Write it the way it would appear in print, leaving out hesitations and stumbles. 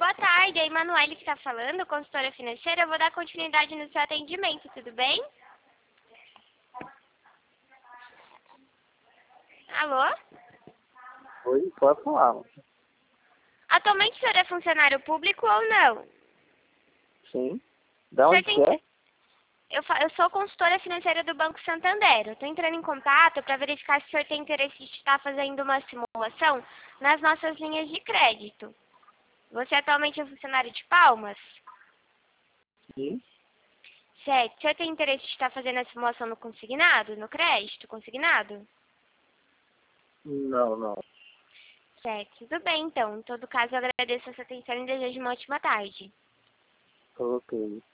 boa tarde. É a Emanuele que está falando, consultora financeira. Eu vou dar continuidade no seu atendimento, tudo bem? Alô? Oi, pode falar. Atualmente o senhor é funcionário público ou não? Sim. Da O senhor onde que é? Eu sou consultora financeira do Banco Santander. Eu estou entrando em contato para verificar se o senhor tem interesse de estar fazendo uma simulação nas nossas linhas de crédito. Você atualmente é funcionário de Palmas? Sim. Certo. O senhor tem interesse de estar fazendo a simulação no consignado, no crédito consignado? Não, não. Certo. Tudo bem, então. Em todo caso, eu agradeço a sua atenção e desejo uma ótima tarde. Ok.